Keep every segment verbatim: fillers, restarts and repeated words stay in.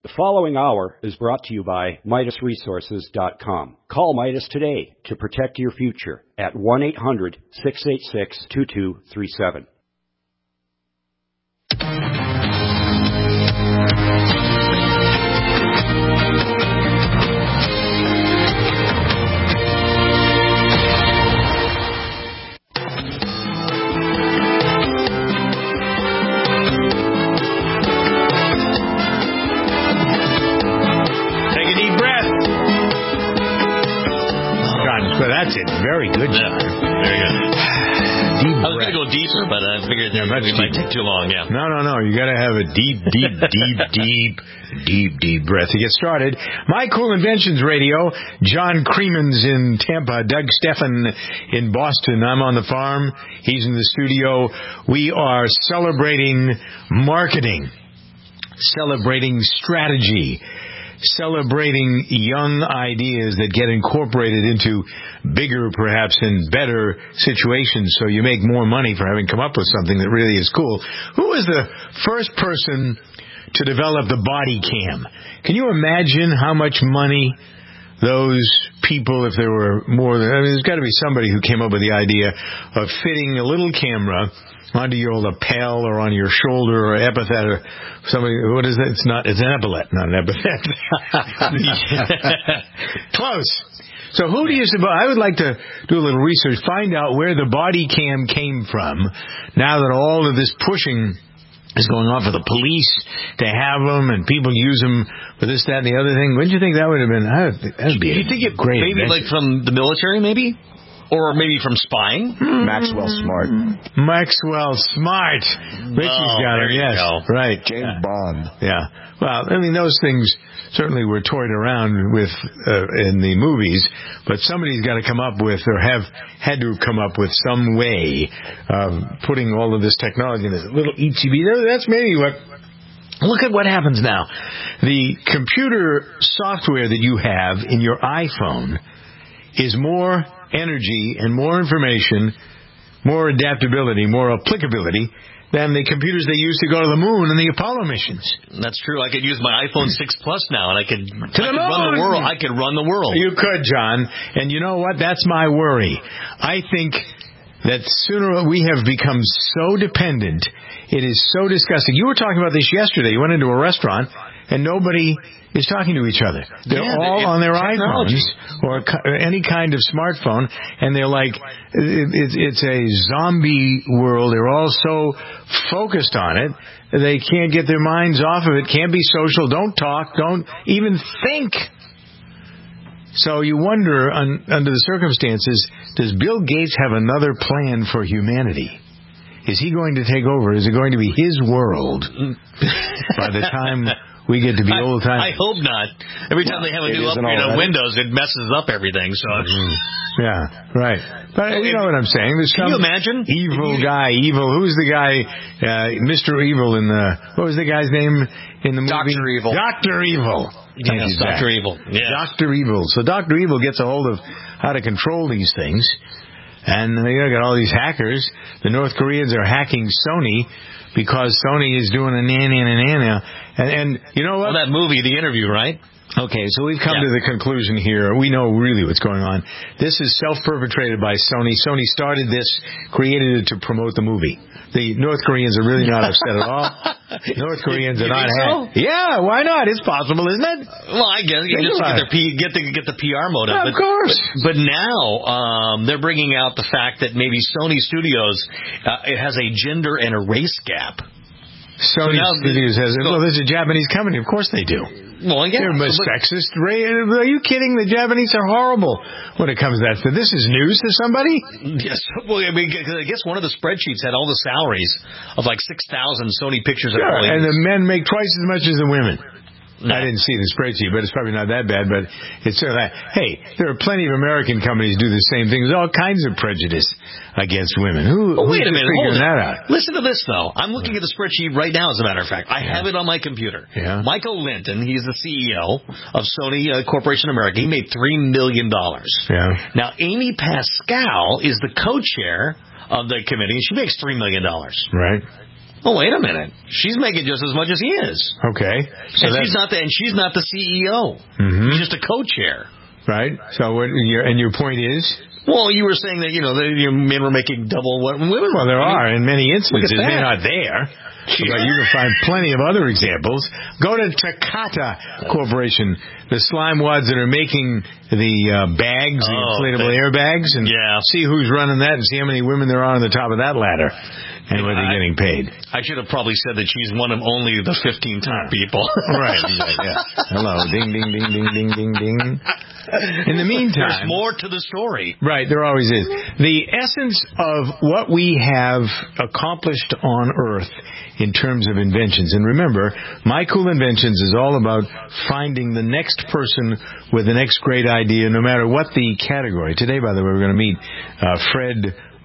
The following hour is brought to you by Midas Resources dot com. Call Midas today to protect your future at one eight hundred, six eight six, two two three seven. But that's it. Very good. Yeah, very good. Deep I was breath. going to go deeper, but I figured Yeah, it deep. might take too long, yeah. No, no, no. You got to have a deep, deep, deep, deep, deep, deep breath to get started. My Cool Inventions Radio. John Creemans in Tampa. Doug Steffen in Boston. I'm on the farm. He's in the studio. We are celebrating marketing, celebrating strategy, celebrating young ideas that get incorporated into bigger, perhaps, and better situations so you make more money for having come up with something that really is cool. Who was the first person to develop the body cam? Can you imagine how much money those people, if there were more than, I mean, there's got to be somebody who came up with the idea of fitting a little camera onto your lapel or on your shoulder or epithet or somebody. What is that? It's not. It's an epaulet, not an epithet. Close. So who do you suppose? I would like to do a little research, find out where the body cam came from. Now that all of this pushing is going on for the police to have them and people use them for this, that, and the other thing, wouldn't you think that would have been? That would be. You think it great maybe adventure. like from the military, maybe? Or maybe from spying? Maxwell Smart. Maxwell Smart. Richie's Oh, got there it, you yes. go. Right. James yeah. Bond. Yeah. Well, I mean, those things certainly were toyed around with uh, in the movies, but somebody's got to come up with, or have had to come up with some way of putting all of this technology in this little E T B. That's maybe what... Look at what happens now. The computer software that you have in your iPhone is more energy and more information, more adaptability, more applicability than the computers they used to go to the moon and the Apollo missions. That's true. I could use my iPhone six Plus now, and I could, I the could run the moon. world. I could run the world. You could, John. And you know what? That's my worry. I think that sooner we have become so dependent. It is so disgusting. You were talking about this yesterday. You went into a restaurant, and nobody is talking to each other. They're yeah, all it, on their technology. iPhones or, or any kind of smartphone, and they're like, it, it, it's a zombie world. They're all so focused on it, they can't get their minds off of it, can't be social, don't talk, don't even think. So you wonder, un, under the circumstances, does Bill Gates have another plan for humanity? Is he going to take over? Is it going to be his world by the time we get to be old time? I hope not. Every time they have a It new isn't upgrade on already. Windows, it messes up everything. So, Yeah, right. But you know what I'm saying. There's Can some you imagine? evil guy, evil. Who's the guy? Uh, Mister Evil in the. What was the guy's name in the movie? Doctor Evil. Doctor Evil. yes, He's Doctor back. Evil. Yes. Doctor Evil. So Doctor Evil gets a hold of how to control these things. And you know, got all these hackers. The North Koreans are hacking Sony because Sony is doing a nana and a nana. And, and you know what? Well, that movie, The Interview, right? Okay, so we've come Yeah. to the conclusion here. We know really what's going on. This is self-perpetrated by Sony. Sony started this, created it to promote the movie. The North Koreans are really not upset at all. North Koreans You are not think so? happy. Yeah, why not? It's possible, isn't it? Well, I guess you Think just about get, their P, get the get the P R motive. Of but, course. But, but now um, they're bringing out the fact that maybe Sony Studios uh, it has a gender and a race gap. Sony So now- Studios has. so- Well, there's a Japanese company. Of course they do. Well, yeah. They're so so look- sexist. Ray, are you kidding? The Japanese are horrible when it comes to that. So this is news to somebody? Yes. Well, I mean, I guess one of the spreadsheets had all the salaries of like six thousand Sony Pictures Sure. employees. And the men make twice as much as the women. No. I didn't see the spreadsheet, but it's probably not that bad. But it's sort of like, hey, there are plenty of American companies do the same thing. There's all kinds of prejudice against women. Who, Oh, who's wait a minute. figuring Hold that it. out? Listen to this, though. I'm looking at the spreadsheet right now, as a matter of fact. I Yeah. have it on my computer. Yeah. Michael Linton, he's the C E O of Sony uh, Corporation America. He made three million dollars. Yeah. Now, Amy Pascal is the co-chair of the committee, and she makes three million dollars. Right. Oh, wait a minute. She's making just as much as he is. Okay. So and she's not the and she's not the C E O. Mm-hmm. She's just a co-chair. Right. So what? Your, and your point is? Well, you were saying that you know the you know, men were making double what women were. Well, there are in many instances. They're not there. Sure. But you can find plenty of other examples. Go to Takata Corporation, the slime wads that are making the uh, bags, the oh, inflatable they, airbags, and yeah. see who's running that and see how many women there are on the top of that ladder. And what they're getting paid. I should have probably said that she's one of only the fifteen top people. Right. Yeah. Hello. Ding, ding, ding, ding, ding, ding, ding. In the meantime... There's more to the story. Right. There always is. The essence of what we have accomplished on Earth in terms of inventions. And remember, My Cool Inventions is all about finding the next person with the next great idea, no matter what the category. Today, by the way, we're going to meet uh, Fred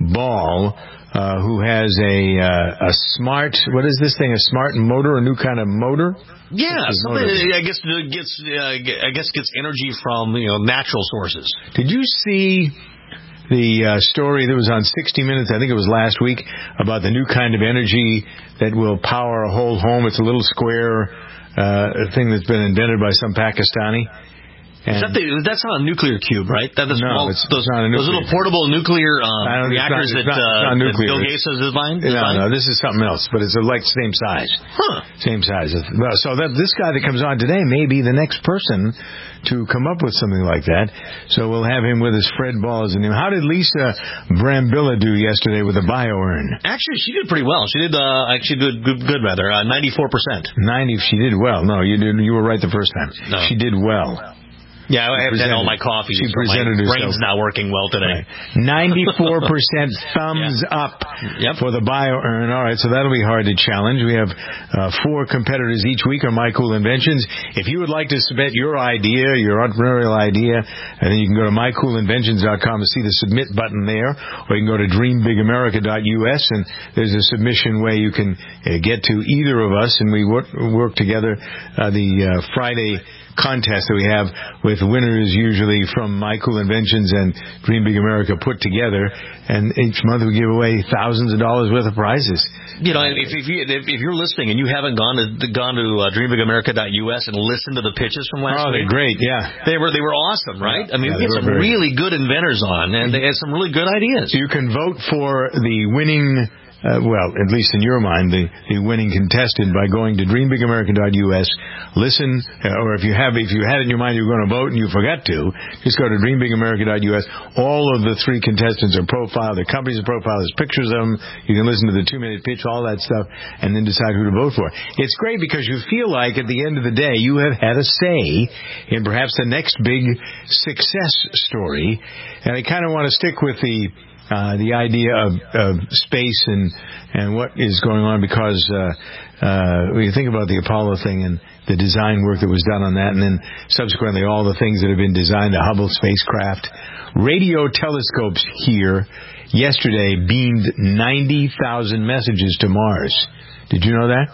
Ball, Uh, who has a uh, a smart, what is this thing, a smart motor, a new kind of motor? Yeah, something motor? I guess gets uh, I guess gets energy from, you know, natural sources. Did you see the uh, story that was on sixty minutes, I think it was last week, about the new kind of energy that will power a whole home? It's a little square uh, thing that's been invented by some Pakistani. And Is that the, that's not a nuclear cube, right? That, that's no, small, it's, those, it's not a nuclear. Those little portable nuclear um, reactors not, that, not, uh, not that Bill Gates has designed? No, no, this is something else, but it's like the same size. Huh. Same size. So that this guy that comes on today may be the next person to come up with something like that. So we'll have him with us. Fred Ball is the name. How did Lisa Brambilla do yesterday with the BioUrn? Actually, she did pretty well. She did uh, actually did good, good rather, uh, ninety-four percent. ninety, she did well. No, you did. You were right the first time. No. She did well. Yeah, I haven't had all my coffee. She so presented my herself. brain's not working well today. Right. ninety-four percent thumbs yeah. up yep. for the BioUrn. All right, so that'll be hard to challenge. We have uh, four competitors each week on My Cool Inventions. If you would like to submit your idea, your entrepreneurial idea, and then you can go to my cool inventions dot com to see the submit button there, or you can go to dream big america dot u s, and there's a submission way you can uh, get to either of us, and we work, work together uh, the uh, Friday contest that we have with winners usually from My Cool Inventions and Dream Big America put together, and each month we give away thousands of dollars worth of prizes. You know, if, if, you, if, if you're listening and you haven't gone to gone to uh, dream big america dot u s and listened to the pitches from last oh, week, they're great, yeah. They were they were awesome, right? I mean, yeah, we had some very... really good inventors on, and they had some really good ideas. You can vote for the winning. Uh, well, at least in your mind, the, the winning contestant by going to dream big america dot u s. Listen, uh, or if you have, if you had it in your mind you were going to vote and you forgot to, just go to dream big america dot u s. All of the three contestants are profiled. Their companies are profiled. There's pictures of them. You can listen to the two-minute pitch, all that stuff, and then decide who to vote for. It's great because you feel like at the end of the day you have had a say in perhaps the next big success story. And I kind of want to stick with the Uh, the idea of, of space and and what is going on, because uh, uh, when you think about the Apollo thing and the design work that was done on that, and then subsequently all the things that have been designed, the Hubble spacecraft, radio telescopes here yesterday beamed ninety thousand messages to Mars. Did you know that?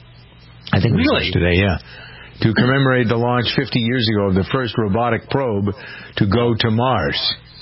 I think it was really? yesterday, yeah. To commemorate the launch fifty years ago of the first robotic probe to go to Mars.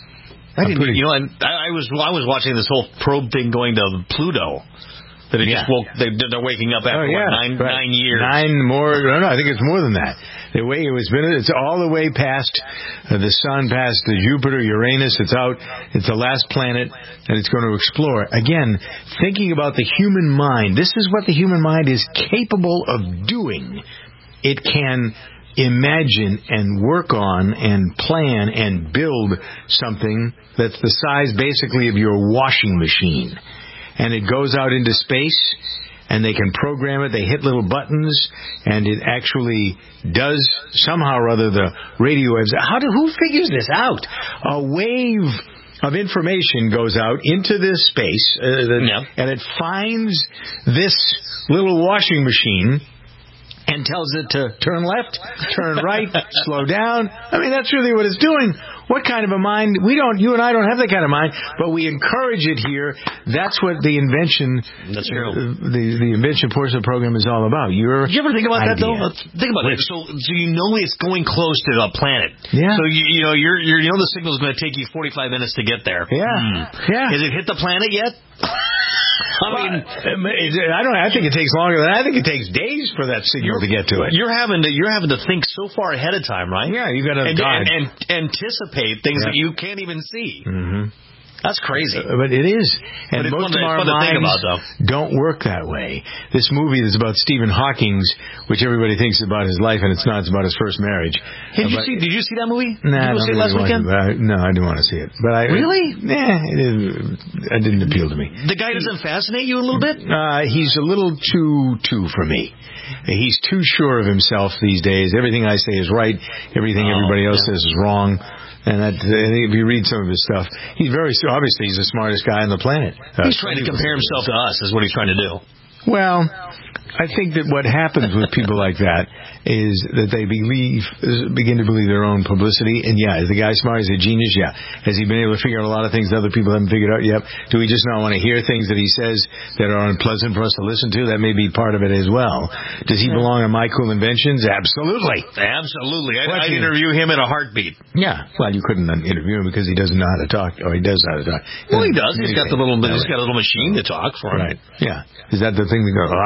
I didn't, pretty... you know, I, I was I was watching this whole probe thing going to Pluto. That it yeah. just woke. They, they're waking up after oh, yeah. what, nine right. nine years. Nine more. No, no, I think it's more than that. The way it was been, it's all the way past uh, the sun, past the Jupiter, Uranus. It's out. It's the last planet that it's going to explore. Again, thinking about the human mind. This is what the human mind is capable of doing. It can imagine and work on and plan and build something that's the size basically of your washing machine. And it goes out into space and they can program it. They hit little buttons and it actually does somehow or other the radio waves. How do, who figures this out? A wave of information goes out into this space uh, the, yeah. and it finds this little washing machine and tells it to turn left, turn right, slow down. I mean, that's really what it's doing. What kind of a mind? We don't, you and I don't have that kind of mind, but we encourage it here. That's what the invention, that's true. Uh, the, the invention portion of the program is all about. Your Did you ever think about idea. that, though? Let's think about it. So, so you know it's going close to a planet. Yeah. So, you, you know, you're, you're, you know the signal is going to take you forty-five minutes to get there. Yeah. Hmm. Yeah. Has it hit the planet yet? I mean, I don't. I think it takes longer than I think it takes days for that signal to get to it. You're having to you're having to think so far ahead of time, right? Yeah, you got to and, and, and anticipate things yeah. that you can't even see. Mm-hmm. That's crazy. Uh, but it is. And but most of our minds about, don't work that way. This movie is about Stephen Hawking's, which everybody thinks is about his life, and it's not. It's about his first marriage. Did, uh, you, see, did you see that movie? Nah, did you see really it last weekend? To, I, no, I didn't want to see it. But I Really? Nah, it didn't, it didn't appeal to me. The guy doesn't fascinate you a little bit? Uh, he's a little too, too for me. He's too sure of himself these days. Everything I say is right. Everything oh, everybody else yeah. says is wrong. And that, if you read some of his stuff, he's very, obviously he's the smartest guy on the planet. He's uh, trying to compare himself to us is what he's trying to do. Well, I think that what happens with people like that is that they believe, begin to believe their own publicity. And yeah, is the guy smart? Is he a genius? Yeah. Has he been able to figure out a lot of things that other people haven't figured out yet? Do we just not want to hear things that he says that are unpleasant for us to listen to? That may be part of it as well. Does he belong on My Cool Inventions? Absolutely. Absolutely. I'd, I'd interview him in a heartbeat. Yeah. Well, you couldn't interview him because he doesn't know how to talk. Or he does know how to talk. Well, he does. He's got the little, he's got a little machine to talk for him. Right. Yeah. Is that the thing that goes,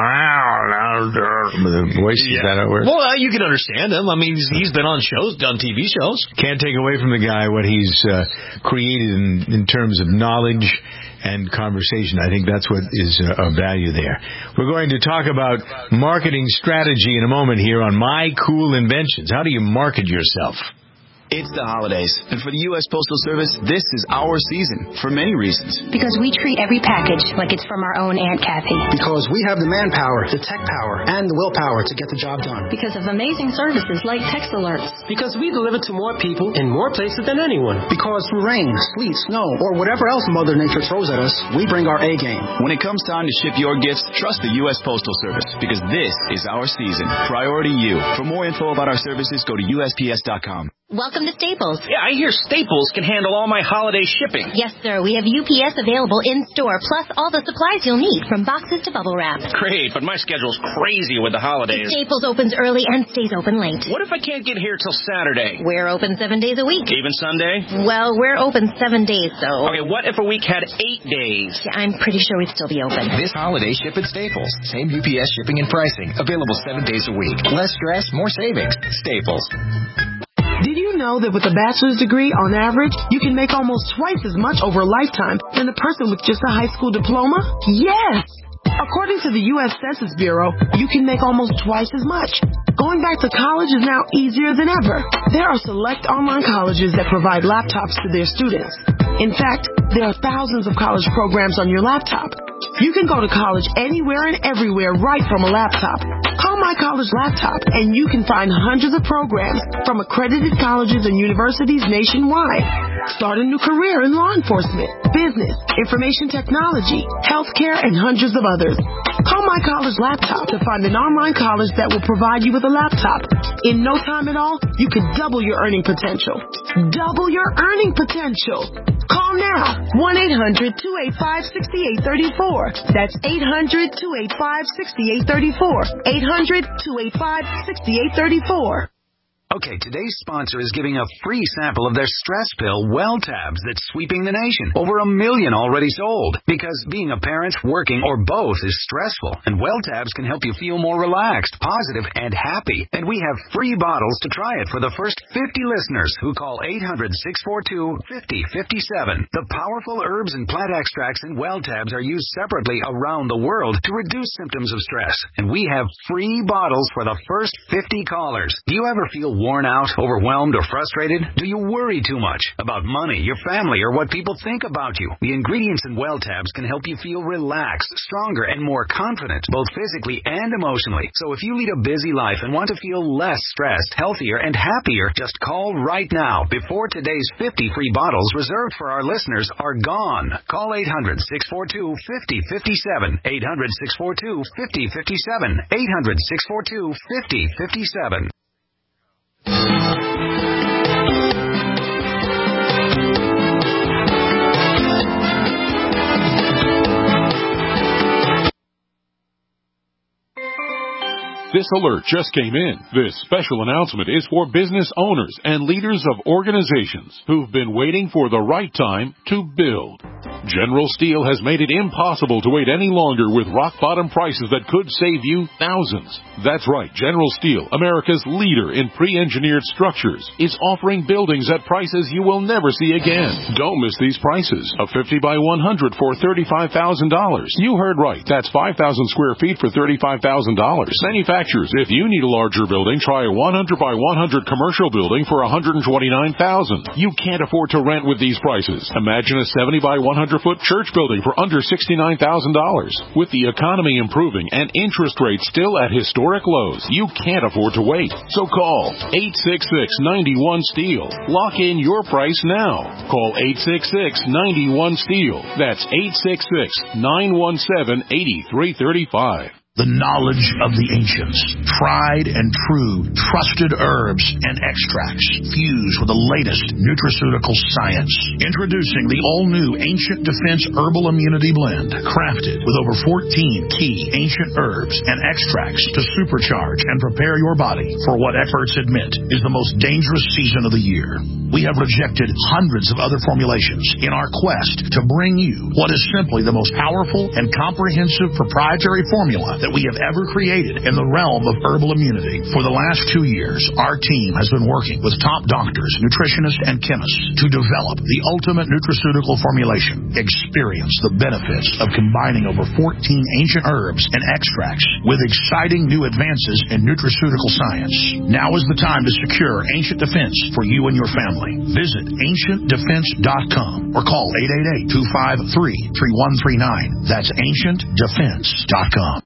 the voice? Yeah. Is that how it works? Well, uh, you can understand him. I mean, he's, he's been on shows, done T V shows. Can't take away from the guy what he's uh, created in, in terms of knowledge and conversation. I think that's what is uh, of value there. We're going to talk about marketing strategy in a moment here on My Cool Inventions. How do you market yourself? It's the holidays, and for the U S Postal Service, this is our season, for many reasons. Because we treat every package like it's from our own Aunt Kathy. Because we have the manpower, the tech power, and the willpower to get the job done. Because of amazing services like text alerts. Because we deliver to more people in more places than anyone. Because through rain, sleet, snow, or whatever else Mother Nature throws at us, we bring our A game. When it comes time to ship your gifts, trust the U S Postal Service, because this is our season. Priority you. For more info about our services, go to U S P S dot com. Welcome to Staples. Yeah, I hear Staples can handle all my holiday shipping. Yes, sir. We have U P S available in-store, plus all the supplies you'll need, from boxes to bubble wrap. Great, but my schedule's crazy with the holidays. Staples opens early and stays open late. What if I can't get here till Saturday? We're open seven days a week. Even Sunday? Well, we're open seven days, though. Okay, what if a week had eight days? Yeah, I'm pretty sure we'd still be open. This holiday, ship at Staples. Same U P S shipping and pricing. Available seven days a week. Less stress, more savings. Staples. Did you know that with a bachelor's degree, on average, you can make almost twice as much over a lifetime than a person with just a high school diploma? Yes! According to the U S Census Bureau, you can make almost twice as much. Going back to college is now easier than ever. There are select online colleges that provide laptops to their students. In fact, there are thousands of college programs on your laptop. You can go to college anywhere and everywhere right from a laptop. Call My College Laptop and you can find hundreds of programs from accredited colleges and universities nationwide. Start a new career in law enforcement, business, information technology, healthcare, and hundreds of others. Call My College Laptop to find an online college that will provide you with a laptop. In no time at all, you could double your earning potential. Double your earning potential. Call now. one eight hundred two eight five six eight three four. That's eight hundred two eight five six eight three four. eight hundred two eight five six eight three four. Okay, today's sponsor is giving a free sample of their stress pill, WellTabs, that's sweeping the nation. Over a million already sold. Because being a parent, working, or both is stressful. And WellTabs can help you feel more relaxed, positive, and happy. And we have free bottles to try it for the first fifty listeners who call eight hundred six four two five zero five seven. The powerful herbs and plant extracts in WellTabs are used separately around the world to reduce symptoms of stress. And we have free bottles for the first fifty callers. Do you ever feel worn out, overwhelmed, or frustrated? Do you worry too much about money, your family, or what people think about you? The ingredients in WellTabs can help you feel relaxed, stronger, and more confident, both physically and emotionally. So if you lead a busy life and want to feel less stressed, healthier, and happier, just call right now before today's fifty free bottles reserved for our listeners are gone. Call eight hundred six four two five zero five seven. eight hundred six four two five zero five seven. eight hundred six four two five zero five seven. This alert just came in. This special announcement is for business owners and leaders of organizations who've been waiting for the right time to build. General Steel has made it impossible to wait any longer with rock-bottom prices that could save you thousands. That's right, General Steel, America's leader in pre-engineered structures, is offering buildings at prices you will never see again. Don't miss these prices. A fifty by one hundred for thirty-five thousand dollars. You heard right. That's five thousand square feet for thirty-five thousand dollars. Manufacturers, if you need a larger building, try a one hundred by one hundred commercial building for one hundred twenty-nine thousand dollars. You can't afford to rent with these prices. Imagine a seventy by one hundred foot church building for under sixty-nine thousand dollars. With the economy improving and interest rates still at historic lows, you can't afford to wait. So call eight six six, nine one, STEEL. Lock in your price now. Call eight six six, nine one, STEEL. That's eight six six, nine one seven, eight three three five. The knowledge of the ancients, tried and true, trusted herbs and extracts, fused with the latest nutraceutical science. Introducing the all-new Ancient Defense Herbal Immunity Blend, crafted with over fourteen key ancient herbs and extracts to supercharge and prepare your body for what experts admit is the most dangerous season of the year. We have rejected hundreds of other formulations in our quest to bring you what is simply the most powerful and comprehensive proprietary formula that we have ever created in the realm of herbal immunity. For the last two years, our team has been working with top doctors, nutritionists, and chemists to develop the ultimate nutraceutical formulation. Experience the benefits of combining over fourteen ancient herbs and extracts with exciting new advances in nutraceutical science. Now is the time to secure Ancient Defense for you and your family. Visit ancient defense dot com or call eight eight eight, two five three, three one three nine. That's ancient defense dot com.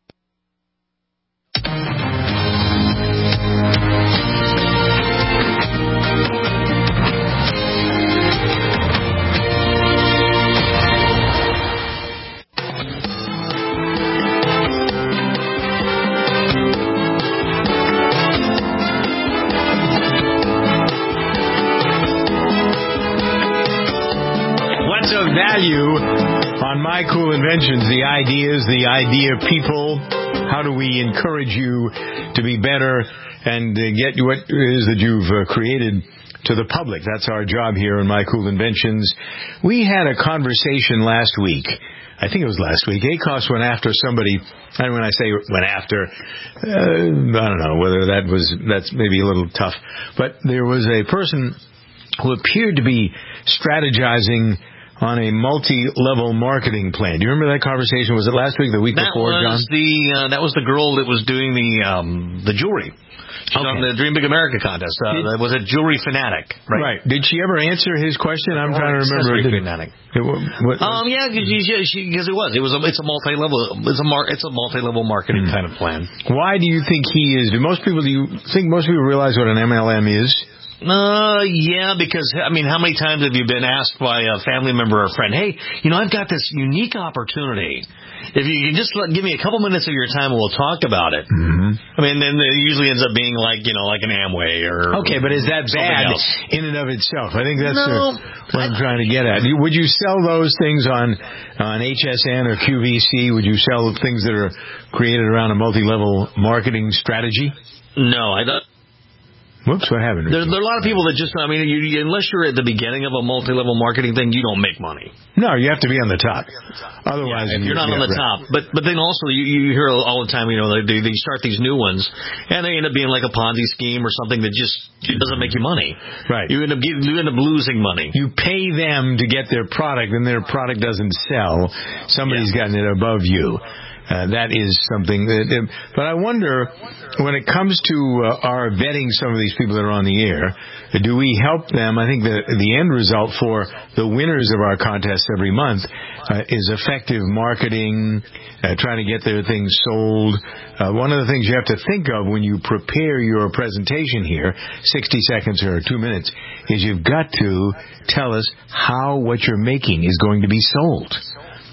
Value on My Cool Inventions, the ideas, the idea people. How do we encourage you to be better and uh, get what it is that you've uh, created to the public? That's our job here in My Cool Inventions. We had a conversation last week. I think it was last week. A C O S went after somebody, and when I say went after, uh, I don't know whether that was, that's maybe a little tough. But there was a person who appeared to be strategizing on a multi-level marketing plan. Do you remember that conversation? Was it last week, the week that before, John? Was the, uh, that was the girl that was doing the um, the jewelry. She's okay. On the Dream Big America contest. Uh, that was a Jewelry Fanatic. Right. right. Did she ever answer his question? I'm oh, trying to remember. Accessory Fanatic. It, what, what, um, yeah, because it was. It was. A, it's a multi-level. It's a mar, It's a multi-level marketing hmm. kind of plan. Why do you think he is? Do most people? Do you think most people realize what an M L M is? Uh, yeah, because, I mean, how many times have you been asked by a family member or a friend, hey, you know, I've got this unique opportunity. If you can just let, give me a couple minutes of your time and we'll talk about it. Mm-hmm. I mean, then it usually ends up being like, you know, like an Amway or okay, but is that bad else. in and of itself? I think that's no, uh, what I'm trying to get at. Would you sell those things on, on H S N or Q V C? Would you sell things that are created around a multi-level marketing strategy? No, I don't. Whoops, what happened? There, there are a lot of people that just, I mean, you, unless you're at the beginning of a multi-level marketing thing, you don't make money. No, you have to be on the top. Otherwise, yeah, if you're not yeah, on the right. top. But but then also, you, you hear all the time, you know, they, they start these new ones, and they end up being like a Ponzi scheme or something that just it doesn't make you money. Right. You end up getting, you end up losing money. You pay them to get their product, and their product doesn't sell. Somebody's yeah. gotten it above you. Uh, that is something that, uh, but I wonder, when it comes to uh, our vetting some of these people that are on the air, uh, do we help them? I think the the end result for the winners of our contests every month uh, is effective marketing, uh, trying to get their things sold. Uh, one of the things you have to think of when you prepare your presentation here, sixty seconds or two minutes, is you've got to tell us how what you're making is going to be sold.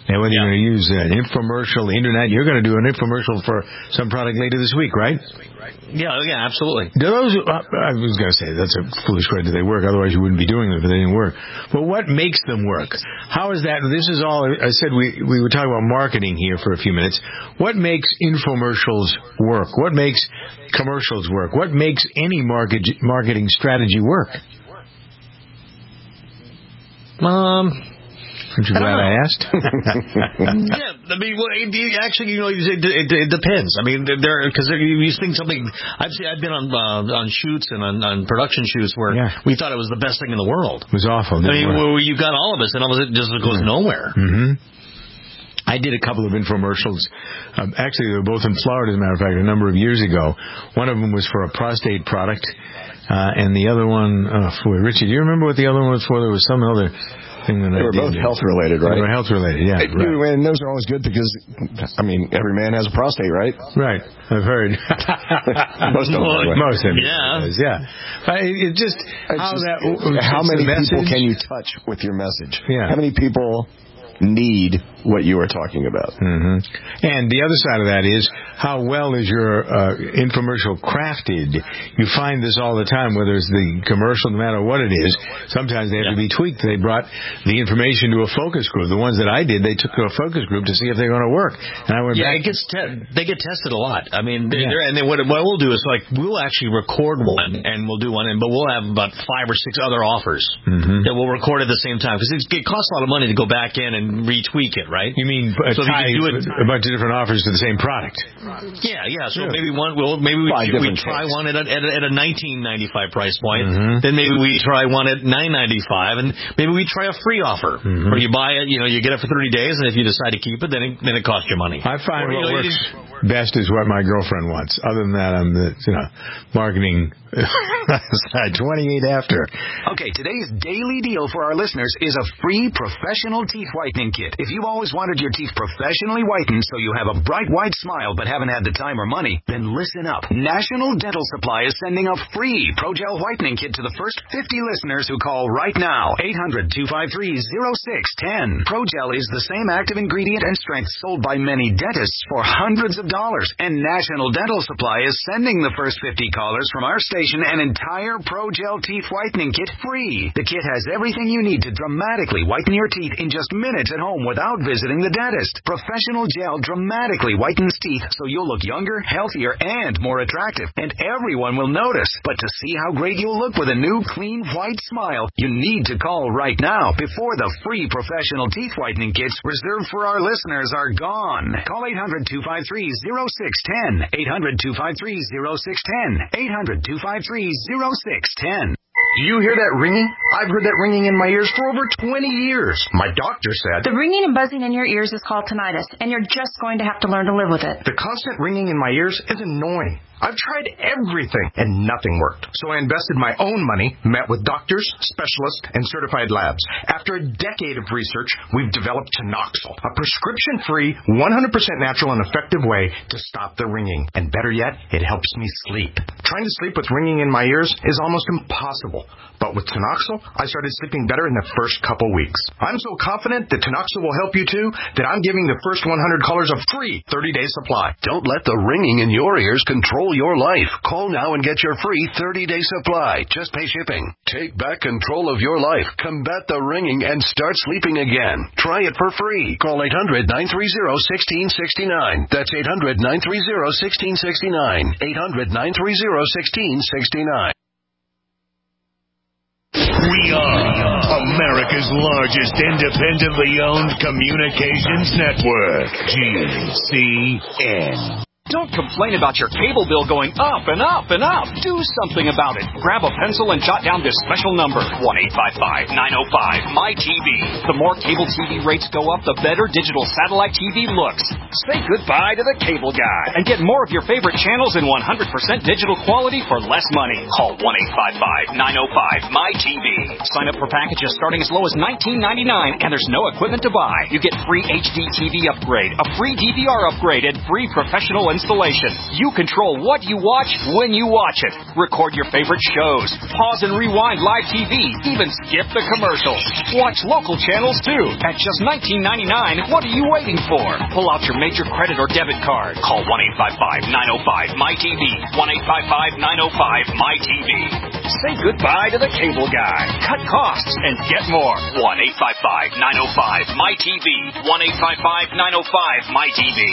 And whether Yeah. you're going to use an infomercial, the internet, you're going to do an infomercial for some product later this week, right? Yeah, yeah, absolutely. Do those? Uh, I was going to say that's a foolish way. Do they work? Otherwise, you wouldn't be doing them if they didn't work. But what makes them work? How is that? This is all. I said we we were talking about marketing here for a few minutes. What makes infomercials work? What makes commercials work? What makes any market marketing strategy work? Um. Aren't you glad I asked? Yeah, I mean, well, it, it, actually, you know, it, it, it depends. I mean, there because you think something. I've seen, I've been on uh, on shoots and on, on production shoots where yeah. we thought it was the best thing in the world. It was awful. I mean, well, you got all of us, and all of it just goes mm-hmm. nowhere. Mm-hmm. I did a couple of infomercials. Um, actually, they were both in Florida, as a matter of fact, a number of years ago. One of them was for a prostate product, uh, and the other one uh, for Richie. Do you remember what the other one was for? There was some other. They were both health related, right? They were health related, yeah. Right. And those are always good because, I mean, every man has a prostate, right? Right. I've heard. Most of them. Anyway. Most of them. Yeah. Does, yeah. But it just, how just, that. How many people message? can you touch with your message? Yeah. How many people need what you are talking about? Mm-hmm. And the other side of that is, how well is your uh, infomercial crafted? You find this all the time, whether it's the commercial, no matter what it is. Sometimes they have yeah. to be tweaked. They brought the information to a focus group. The ones that I did, they took to a focus group to see if they're going to work. And I went yeah, back. it gets te- they get tested a lot. I mean, they, yeah. and then what, what we'll do is, like, we'll actually record one, and we'll do one, and but we'll have about five or six other offers mm-hmm. that we'll record at the same time. Because it costs a lot of money to go back in and retweak it, right? You mean uh, so tie do it, a bunch of different offers to the same product? Yeah, yeah. So yeah. maybe one, well, maybe we, we try takes. one at a, at a, at a nineteen ninety-five price point. Mm-hmm. Then maybe we try one at nine ninety-five, and maybe we try a free offer mm-hmm. where you buy it, you know, you get it for thirty days, and if you decide to keep it, then it, then it costs you money. I find or, what you know, works best is what my girlfriend wants. Other than that, I'm the you know marketing twenty-eight after. Okay, today's daily deal for our listeners is a free professional teeth whitening kit. If you've always wanted your teeth professionally whitened so you have a bright white smile but haven't had the time or money, then listen up. National Dental Supply is sending a free ProGel whitening kit to the first fifty listeners who call right now. eight hundred, two five three, oh six one oh. ProGel is the same active ingredient and strength sold by many dentists for hundreds of dollars, and National Dental Supply is sending the first fifty callers from our station an entire ProGel teeth whitening kit free. The kit has everything you need to dramatically whiten your teeth in just minutes at home without visiting the dentist. Professional gel dramatically whitens teeth so you'll look younger, healthier, and more attractive, and everyone will notice. But to see how great you'll look with a new, clean, white smile, you need to call right now before the free professional teeth whitening kits reserved for our listeners are gone. Call eight hundred, two five three, oh six one oh, eight hundred, two five three, oh six one oh, eight hundred, two five three, oh six one oh. Do you hear that ringing? I've heard that ringing in my ears for over twenty years. My doctor said... The ringing and buzzing in your ears is called tinnitus, and you're just going to have to learn to live with it. The constant ringing in my ears is annoying. I've tried everything, and nothing worked. So I invested my own money, met with doctors, specialists, and certified labs. After a decade of research, we've developed Tinoxil, a prescription-free, one hundred percent natural and effective way to stop the ringing. And better yet, it helps me sleep. Trying to sleep with ringing in my ears is almost impossible. But with Tinoxil, I started sleeping better in the first couple weeks. I'm so confident that Tinoxil will help you too that I'm giving the first one hundred callers a free thirty-day supply. Don't let the ringing in your ears control your life. Call now and get your free thirty-day supply. Just pay shipping. Take back control of your life. Combat the ringing and start sleeping again. Try it for free. Call eight hundred, nine three zero, one six six nine. That's eight hundred, nine three zero, one six six nine. eight hundred, nine three zero, one six six nine. We are America's largest independently owned communications network, G C N. Don't complain about your cable bill going up and up and up. Do something about it. Grab a pencil and jot down this special number, one eight five five, nine oh five, M Y T V. The more cable T V rates go up, the better digital satellite T V looks. Say goodbye to the cable guy and get more of your favorite channels in one hundred percent digital quality for less money. Call one eight five five, nine oh five, M Y T V. Sign up for packages starting as low as nineteen ninety-nine, and there's no equipment to buy. You get free H D T V upgrade, a free D V R upgrade, and free professional installation. installation. You control what you watch when you watch it. Record your favorite shows. Pause and rewind live T V. Even skip the commercials. Watch local channels too. At just nineteen ninety-nine dollars, what are you waiting for? Pull out your major credit or debit card. Call one eight five five, nine oh five, M Y T V. one eight five five, nine oh five, M Y T V. Say goodbye to the cable guy. Cut costs and get more. one eight five five, nine oh five, M Y T V. one eight five five, nine oh five, M Y T V.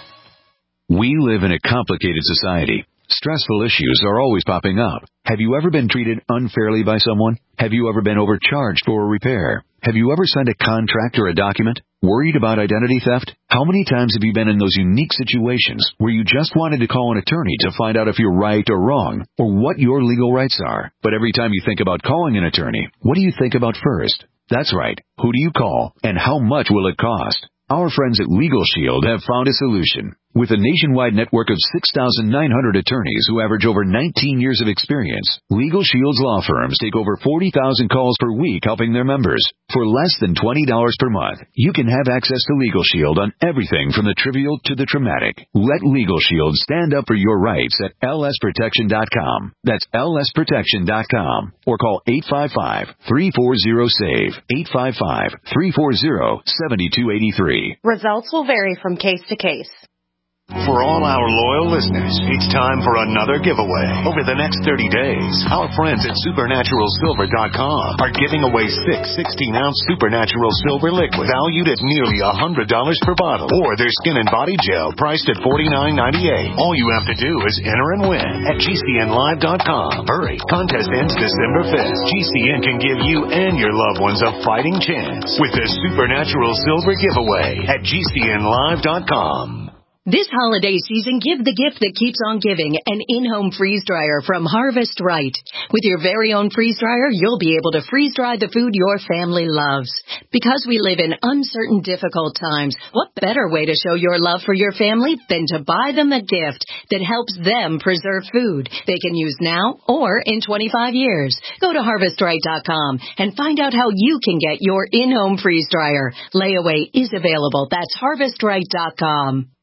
We live in a complicated society. Stressful issues are always popping up. Have you ever been treated unfairly by someone? Have you ever been overcharged for a repair? Have you ever signed a contract or a document? Worried about identity theft? How many times have you been in those unique situations where you just wanted to call an attorney to find out if you're right or wrong, or what your legal rights are? But every time you think about calling an attorney, what do you think about first? That's right. Who do you call, and how much will it cost? Our friends at Legal Shield have found a solution. With a nationwide network of six thousand nine hundred attorneys who average over nineteen years of experience, Legal Shield's law firms take over forty thousand calls per week helping their members. For less than twenty dollars per month, you can have access to Legal Shield on everything from the trivial to the traumatic. Let Legal Shield stand up for your rights at L S protection dot com. That's L S protection dot com. Or call eight five five, three four zero, S A V E, eight five five, three four zero, seven two eight three. Results will vary from case to case. For all our loyal listeners, it's time for another giveaway. Over the next thirty days, our friends at supernatural silver dot com are giving away six sixteen-ounce Supernatural Silver liquid valued at nearly one hundred dollars per bottle, or their skin and body gel priced at forty-nine ninety-eight. All you have to do is enter and win at G C N live dot com. Hurry, contest ends December fifth. G C N can give you and your loved ones a fighting chance with the Supernatural Silver giveaway at G C N live dot com. This holiday season, give the gift that keeps on giving, an in-home freeze dryer from Harvest Right. With your very own freeze dryer, you'll be able to freeze dry the food your family loves. Because we live in uncertain, difficult times, what better way to show your love for your family than to buy them a gift that helps them preserve food they can use now or in twenty-five years. Go to harvest right dot com and find out how you can get your in-home freeze dryer. Layaway is available. That's harvest right dot com.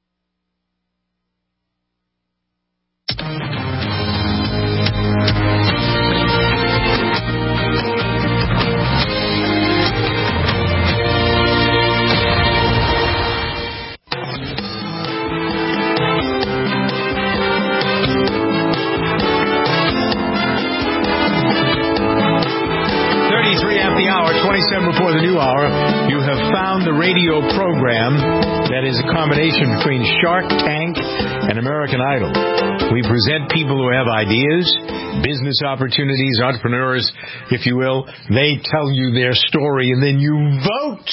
thirty-three at the hour, twenty-seven before the new hour. You have found the radio program that is a combination between Shark Tank and American Idol. We present people who have ideas, business opportunities, entrepreneurs, if you will. They tell you their story, and then you vote.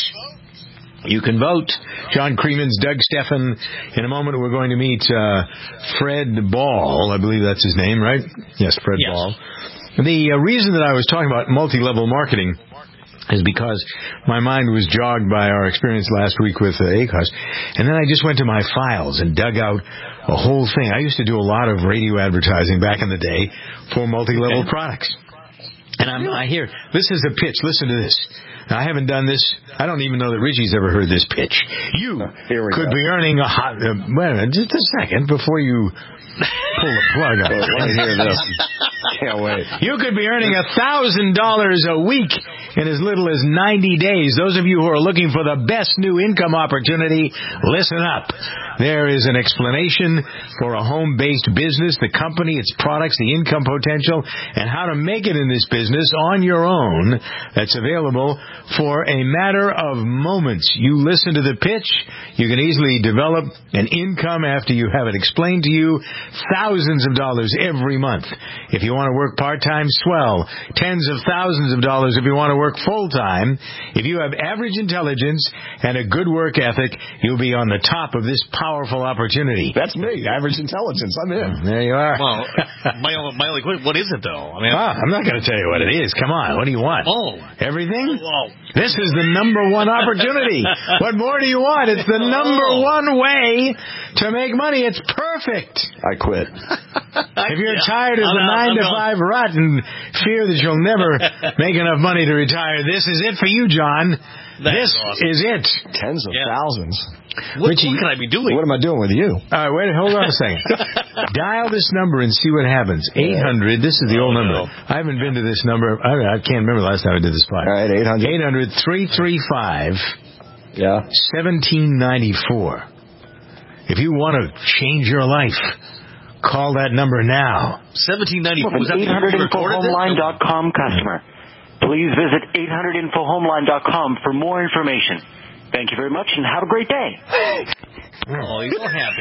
You can vote. John Creemans, Doug Steffen. In a moment, we're going to meet uh, Fred Ball. I believe that's his name, right? Yes, Fred yes. Ball. The uh, reason that I was talking about multi-level marketing is because my mind was jogged by our experience last week with uh, A C O S. And then I just went to my files and dug out a whole thing. I used to do a lot of radio advertising back in the day for multi-level okay. products. And I'm, I hear, this is a pitch. Listen to this. Now, I haven't done this. I don't even know that Richie's ever heard this pitch. You could go. be earning a hot... Uh, wait a minute, just a second before you pull the plug on it. I want to hear this. Can't wait. You could be earning one thousand dollars a week in as little as ninety days. Those of you who are looking for the best new income opportunity, listen up. There is an explanation for a home-based business, the company, its products, the income potential, and how to make it in this business on your own. That's available for a matter of moments. You listen to the pitch. You can easily develop an income after you have it explained to you. Thousands of dollars every month. If you want to work part-time, swell. Tens of thousands of dollars if you want to work full-time. If you have average intelligence and a good work ethic, you'll be on the top of this powerful opportunity. That's me, average intelligence. I'm in. There you are. Well, my, my only, what is it, though? I mean, ah, I'm not going to tell you what it is. Come on. What do you want? Oh. Everything? Oh. This is the number one opportunity. What more do you want? It's the number one way to make money. It's perfect. I quit. If you're Yeah. tired of I'm the out, nine I'm to going. five rut and fear that you'll never make enough money to retire, this is it for you, John. That's this awesome. is it. Tens of Yeah. thousands. What, Richie, what can I be doing? What am I doing with you? All right, wait, hold on a second. Dial this number and see what happens. eight hundred, this is the Oh, old number. no. I haven't been to this number. I, I can't remember the last time I did this spot. All right, eight hundred. eight hundred, three three five, Yeah. seventeen ninety-four. If you want to change your life, call that number now. seventeen ninety-four. Was that eight hundred the info homeline dot com customer. Please visit eight hundred info homeline dot com for more information. Thank you very much and have a great day. Oh, he's all happy.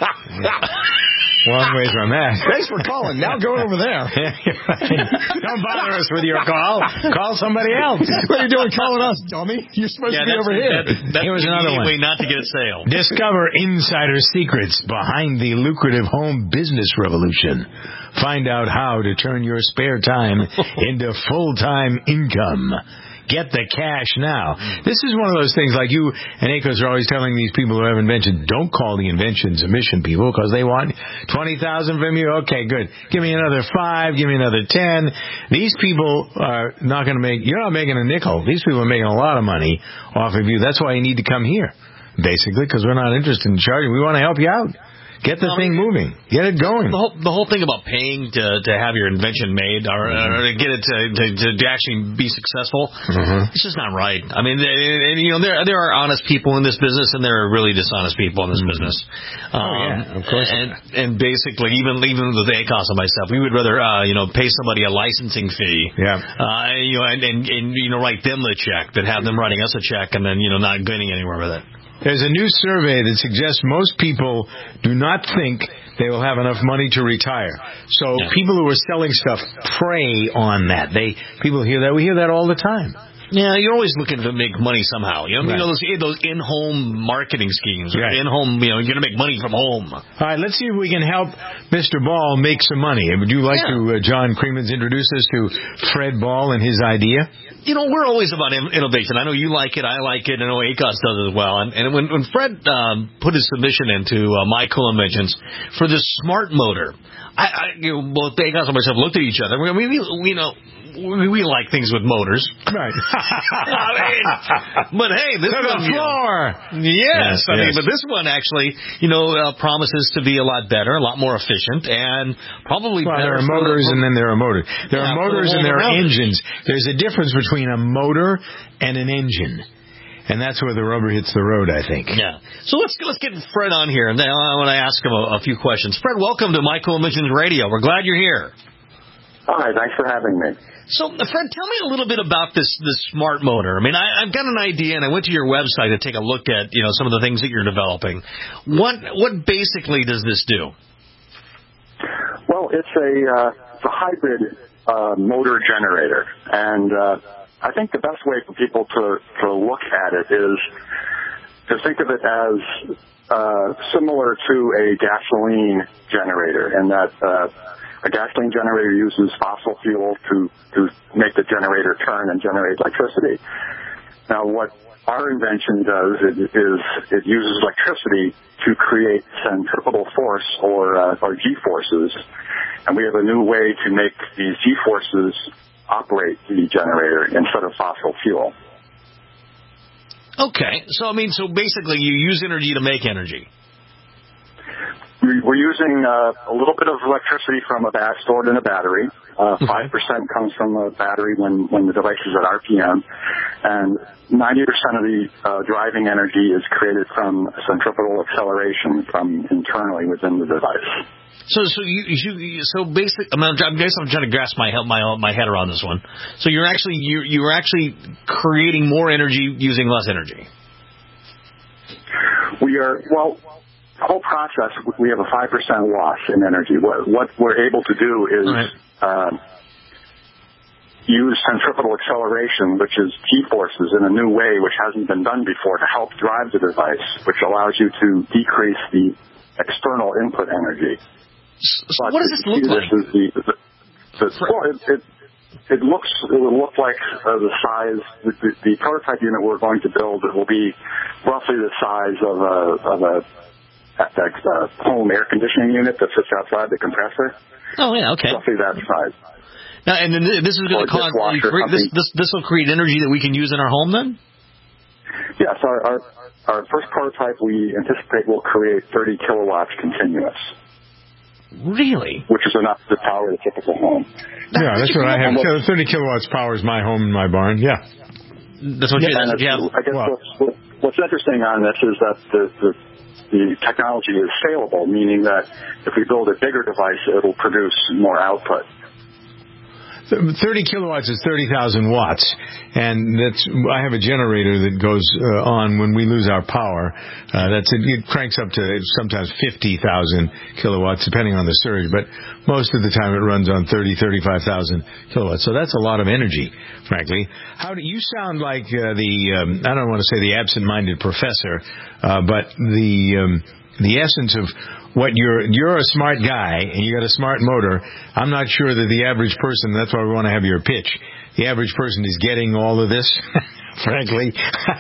Long ways from that. Thanks for calling. Now go over there. Don't bother us with your call. Call somebody else. What are you doing calling us, dummy? You're supposed Yeah, to be that's, over here. That, that's Here was the another easy one. way not to get a sale. Discover insider secrets behind the lucrative home business revolution. Find out how to turn your spare time into full-time income. Get the cash now. This is one of those things like you and Akos are always telling these people who have inventions, don't call the inventions emission people because they want twenty thousand from you. Okay, good. Give me another five. Give me another ten. These people are not going to make, you're not making a nickel. These people are making a lot of money off of you. That's why you need to come here, basically, because we're not interested in charging. We want to help you out. Get the thing moving. Get it going. The whole, the whole thing about paying to to have your invention made or, Mm-hmm. or to get it to, to, to actually be successful, Mm-hmm. it's just not right. I mean, and, and, you know, there there are honest people in this business and there are really dishonest people in this Mm-hmm. business. Oh, yeah, of course. And, and basically, even even with Akos and myself, we would rather uh, you know pay somebody a licensing fee, Yeah. uh, you know, and, and and you know write them the check than have them writing us a check and then you know not getting anywhere with it. There's a new survey that suggests most people do not think they will have enough money to retire. So Yeah. people who are selling stuff prey on that. They people hear that. We hear that all the time. Yeah, you're always looking to make money somehow. You know, Right. you know those those in-home marketing schemes. Right. In-home, you know, you're going to make money from home. All right, let's see if we can help Mister Ball make some money. Would you like Yeah. to, uh, John Creemans, introduce us to Fred Ball and his idea? You know, we're always about in- innovation. I know you like it. I like it. I know Akos does as well. And, and when, when Fred um, put his submission into uh, My Cool Inventions for this smart motor, I, I you know, both Akos and myself looked at each other. I mean, we, we, you know, we, we like things with motors. Right. I mean, but hey, this to the one, you know, floor. Yes, Yes, I mean, yes. but this one actually, you know, uh, promises to be a lot better, a lot more efficient, and probably Well, better. there are for motors the, and then there are motors. There Yeah, are for the motors and world there are around it. engines. There's a difference between a motor and an engine. And that's where the rubber hits the road, I think. Yeah. So let's let's get Fred on here, and then I want to ask him a, a few questions. Fred, welcome to My Cool Inventions Radio. We're glad you're here. Hi, thanks for having me. So, Fred, tell me a little bit about this this smart motor. I mean, I, I've got an idea, and I went to your website to take a look at you know some of the things that you're developing. What what basically does this do? Well, it's a, uh, it's a hybrid uh, motor generator, and uh, I think the best way for people to, to look at it is to think of it as uh, similar to a gasoline generator, in that uh, a gasoline generator uses fossil fuel to, to make the generator turn and generate electricity. Now, what our invention does is, is it uses electricity to create centripetal force, or uh, or G-forces, and we have a new way to make these G-forces operate the generator instead of fossil fuel. Okay, so I mean, so basically, you use energy to make energy. We- We're using uh, a little bit of electricity from a bat stored in a battery. Uh, five percent comes from a battery when, when the device is at R P M, and ninety percent of the uh, driving energy is created from centripetal acceleration from internally within the device. So, so you, you, so basic. I, mean, I guess I'm trying to grasp my my my head around this one. So you're actually you you're actually creating more energy using less energy. We are well. The whole process, we have a five percent loss in energy. What, what we're able to do is right. uh, use centripetal acceleration, which is G-forces, in a new way, which hasn't been done before, to help drive the device, which allows you to decrease the external input energy. So what does this look this like? Is the, the, the, well, it, it, it looks, it will look like uh, the size, the, the, the prototype unit we're going to build, it will be roughly the size of a, of a that uh, home air conditioning unit that sits outside the compressor. Oh, yeah, okay. Roughly that size. Now, and then this is going to cause this, this. This will create energy that we can use in our home, then. Yes, our, our our first prototype we anticipate will create thirty kilowatts continuous. Really? Which is enough to power the typical home. Yeah, that's what I have. So thirty kilowatts powers my home and my barn. Yeah. That's what you, yeah, that's what you have. I guess well, what's, what's interesting on this is that the, the the technology is scalable, meaning that if we build a bigger device, it'll produce more output. thirty kilowatts is thirty thousand watts, and that's. I have a generator that goes uh, on when we lose our power. Uh, that's it, it cranks up to sometimes fifty thousand kilowatts, depending on the surge. But most of the time, it runs on thirty, thirty-five thousand kilowatts. So that's a lot of energy, frankly. How do you sound like uh, the? Um, I don't want to say the absent-minded professor, uh, but the um, the essence of. What you're you're a smart guy and you got a smart motor. I'm not sure that the average person. That's why we want to have your pitch. The average person is getting all of this. Frankly,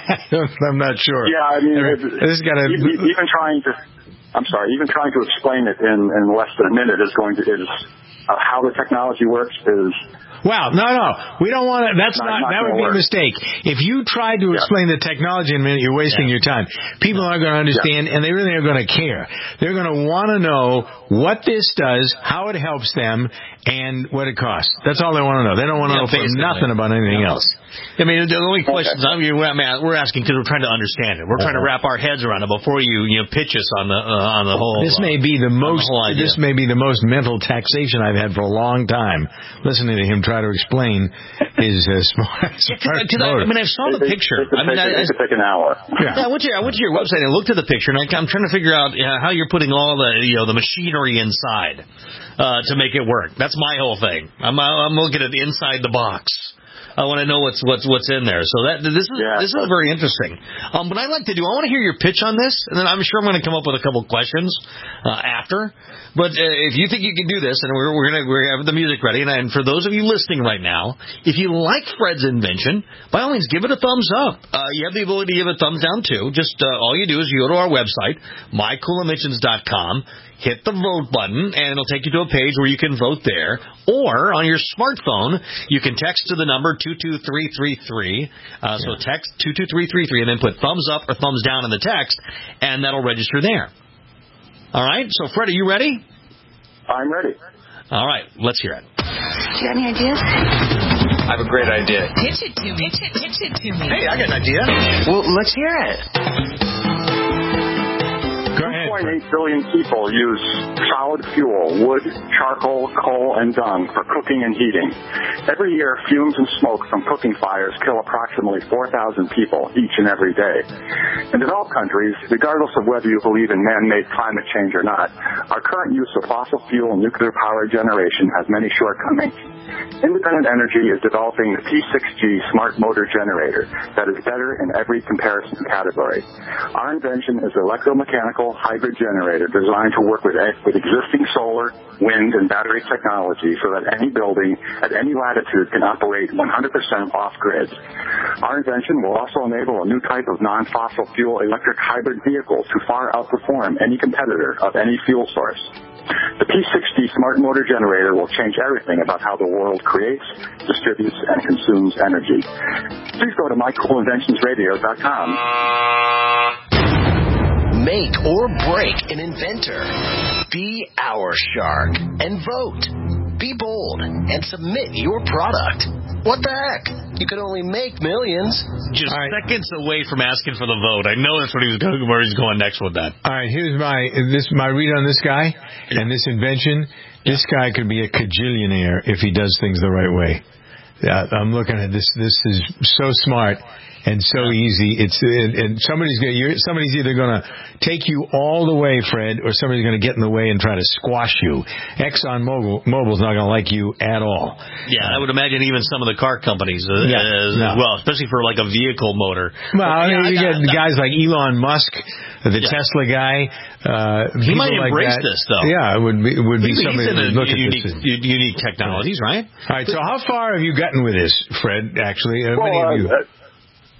I'm not sure. Yeah, I mean, this got to even trying to. I'm sorry, even trying to explain it in, in less than a minute is going to is uh, how the technology works is. Well, no, no, we don't want to. That's not. not, not that would be work. a mistake. If you try to yeah. explain the technology in a minute, you're wasting yeah. your time. People aren't going to understand, yeah. and they really are going to care. They're going to want to know what this does, how it helps them, and what it costs. That's all they want to know. They don't want to yeah, know for nothing about anything yeah. else. I mean, the only questions okay. I mean, we're asking because we're trying to understand it. We're trying to wrap our heads around it before you, you know, pitch us on the uh, on the whole. This may be the most. The this may be the most mental taxation I've had for a long time. Listening to him try to explain his uh, smart. smart I, I mean, I saw the picture. It, it, it, I mean, take, I, it could take an hour. Yeah, I went to I went to your website and looked at the picture, and I, I'm trying to figure out you know, how you're putting all the you know the machinery inside uh, to make it work. That's my whole thing. I'm I'm looking at the inside the box. I want to know what's what's what's in there. So that this is yeah. this is very interesting. Um, what I like to do, I want to hear your pitch on this, and then I'm sure I'm going to come up with a couple questions uh, after. But uh, if you think you can do this, and we're we're going to we're have the music ready, and, and for those of you listening right now, if you like Fred's invention, by all means, give it a thumbs up. Uh, you have the ability to give it a thumbs down too. Just uh, all you do is you go to our website, my cool inventions dot com. Hit the vote button, and it'll take you to a page where you can vote there. Or on your smartphone, you can text to the number two two three three three. Uh, yeah. So text two two three three three, and then put thumbs up or thumbs down in the text, and that'll register there. All right? So, Fred, are you ready? I'm ready. All right. Let's hear it. Do you got any ideas? I have a great idea. Pitch it to me. Pitch it, pitch it to me. Hey, I got an idea. Well, let's hear it. two point eight billion people use solid fuel, wood, charcoal, coal, and dung for cooking and heating. Every year, fumes and smoke from cooking fires kill approximately four thousand people each and every day. In developed countries, regardless of whether you believe in man-made climate change or not, our current use of fossil fuel and nuclear power generation has many shortcomings. Independent Energy is developing the P six G smart motor generator that is better in every comparison category. Our invention is an electromechanical hybrid generator designed to work with, with existing solar, wind, and battery technology so that any building at any latitude can operate one hundred percent off-grid. Our invention will also enable a new type of non-fossil fuel electric hybrid vehicle to far outperform any competitor of any fuel source. The P six G Smart Motor Generator will change everything about how the world creates, distributes, and consumes energy. Please go to my cool inventions radio dot com. Make or break an inventor. Be our shark and vote. Be bold and submit your product. What the heck? You can only make millions. Just right. seconds away from asking for the vote. I know that's what he was going, where he's going next with that. All right, here's my this my read on this guy and this invention. This guy could be a cajillionaire if he does things the right way. Yeah, I'm looking at this. This is so smart and so easy. It's and, and somebody's gonna, you're, somebody's either going to take you all the way, Fred, or somebody's going to get in the way and try to squash you. Exxon Mobil Mobil's not going to like you at all. Yeah, I would imagine even some of the car companies uh, yeah, as no. well, especially for like a vehicle motor. Well, I mean, yeah, you I, get I, guys like Elon Musk, the yeah. Tesla guy. Uh, he might like embrace that. this, though. Yeah, it would be, it would be He's somebody that would look unique, at this. Unique technologies, right? All right, so how far have you gotten with this, Fred, actually? Uh, well, many of you? Uh,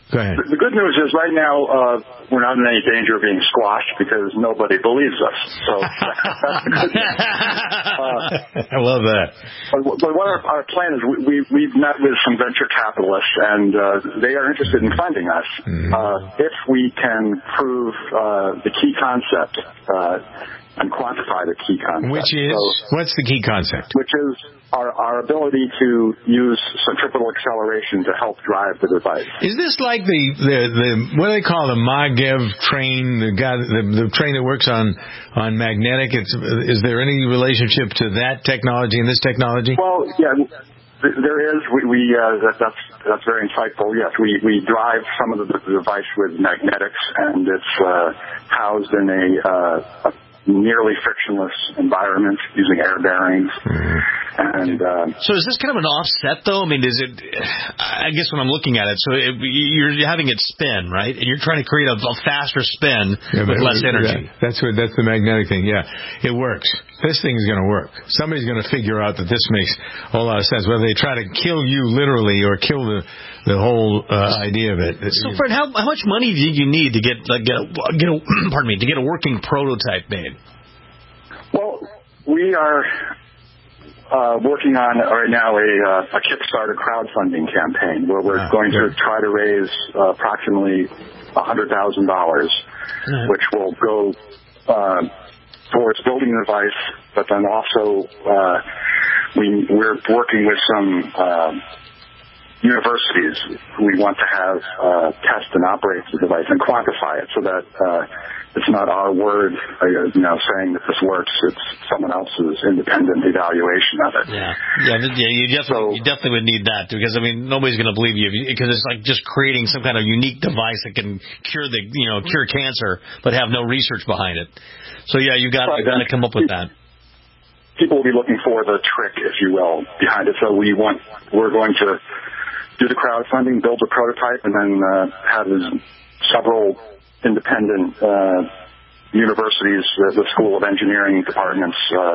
Go ahead. The, the good news is right now uh, we're not in any danger of being squashed because nobody believes us. So that's the good news. Uh, I love that. But, but what our, our plan is, we, we, we've met with some venture capitalists, and uh, they are interested in funding us mm-hmm. uh, if we can prove uh, the key concept uh, and quantify the key concept. Which is? So, what's the key concept? Which is our, our ability to use centripetal acceleration to help drive the device. Is this like the, the, the what do they call the Magev train, the guy, the, the train that works on, on magnetic? It's, is there any relationship to that technology and this technology? Well, yeah. There is. We, we uh, that, that's that's very insightful. Yes, we, we drive some of the, the device with magnetics, and it's uh, housed in a, uh, a nearly frictionless environment using air bearings. Mm-hmm. And uh, so, is this kind of an offset, though? I mean, is it? I guess when I'm looking at it, so it, you're having it spin, right? And you're trying to create a, a faster spin yeah, with less energy. That, that's what that's the magnetic thing. Yeah, it works. This thing is going to work. Somebody's going to figure out that this makes a whole lot of sense. Whether they try to kill you literally or kill the the whole uh, idea of it. So, Fred, how how much money do you need to get like, get a, get a pardon me to get a working prototype made? Well, we are. Uh, working on right now a, uh, a Kickstarter crowdfunding campaign where we're ah, going good. to try to raise uh, approximately one hundred thousand dollars, mm-hmm. which will go uh, towards building the device, but then also uh, we, we're working with some uh, universities who we want to have uh, test and operate the device and quantify it so that uh, it's not our word, uh, you know, saying that this works. It's someone else's independent evaluation of it. Yeah, yeah, yeah. You definitely, so, you definitely would need that because I mean, nobody's going to believe you because it's like just creating some kind of unique device that can cure the, you know, cure cancer, but have no research behind it. So yeah, you got, you got to come up with that. People will be looking for the trick, if you will, behind it. So we want, we're going to do the crowdfunding, build a prototype, and then uh, have several independent uh, universities, uh, the School of Engineering departments, uh,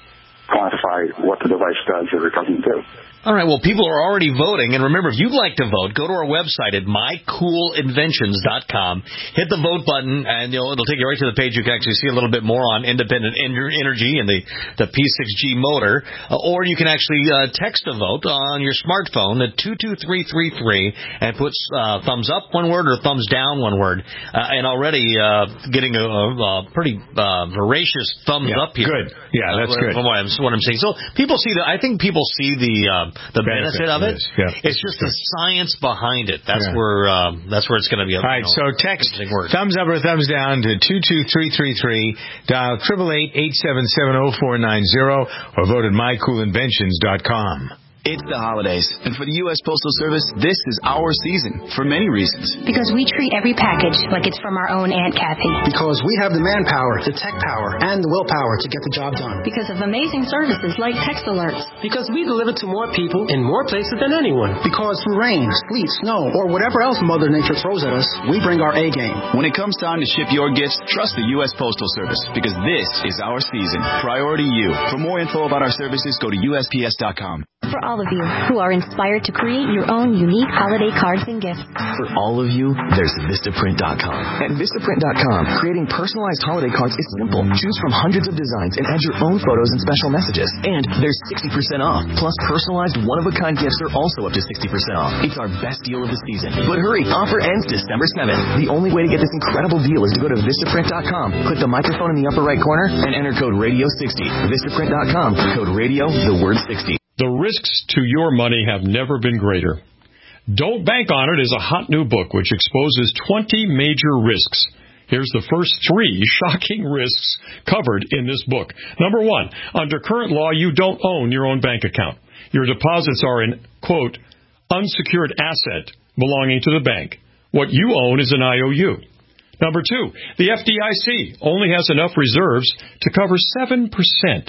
quantify what the device does or it doesn't do. All right, well, people are already voting. And remember, if you'd like to vote, go to our website at my cool inventions dot com. Hit the vote button, and you'll, it'll take you right to the page. You can actually see a little bit more on independent energy and the, the P six G motor. Uh, or you can actually uh, text a vote on your smartphone at two two three three three and put uh, thumbs up, one word, or thumbs down, one word. Uh, and already uh, getting a, a pretty uh, voracious thumbs yeah, up here. Good. Yeah, that's uh, good. From what I'm, what I'm saying. So people see the, I think people see the... Uh, The benefit, benefit of it. Yeah. It's just the science behind it. That's yeah. where um, that's where it's going to be. A, All right. You know, so text thumbs up or thumbs down to two two three three three. Dial triple eight eight seven seven zero four nine zero or vote at my cool inventions dot com. It's the holidays, and for the U S Postal Service, this is our season for many reasons. Because we treat every package like it's from our own Aunt Kathy. Because we have the manpower, the tech power, and the willpower to get the job done. Because of amazing services like text alerts. Because we deliver to more people in more places than anyone. Because through rain, sleet, snow, or whatever else Mother Nature throws at us, we bring our A game. When it comes time to ship your gifts, trust the U S Postal Service, because this is our season. Priority you. For more info about our services, go to U S P S dot com. For all of you who are inspired to create your own unique holiday cards and gifts. For all of you, there's Vistaprint dot com. At Vistaprint dot com, creating personalized holiday cards is simple. Choose from hundreds of designs and add your own photos and special messages. And there's sixty percent off. Plus, personalized one-of-a-kind gifts are also up to sixty percent off. It's our best deal of the season. But hurry, offer ends December seventh. The only way to get this incredible deal is to go to Vistaprint dot com, click the microphone in the upper right corner, and enter code radio sixty. Vistaprint dot com, code radio, the word sixty. The risks to your money have never been greater. Don't Bank on It is a hot new book which exposes twenty major risks. Here's the first three shocking risks covered in this book. Number one, under current law, you don't own your own bank account. Your deposits are an, quote, unsecured asset belonging to the bank. What you own is an I O U. Number two, the F D I C only has enough reserves to cover seven percent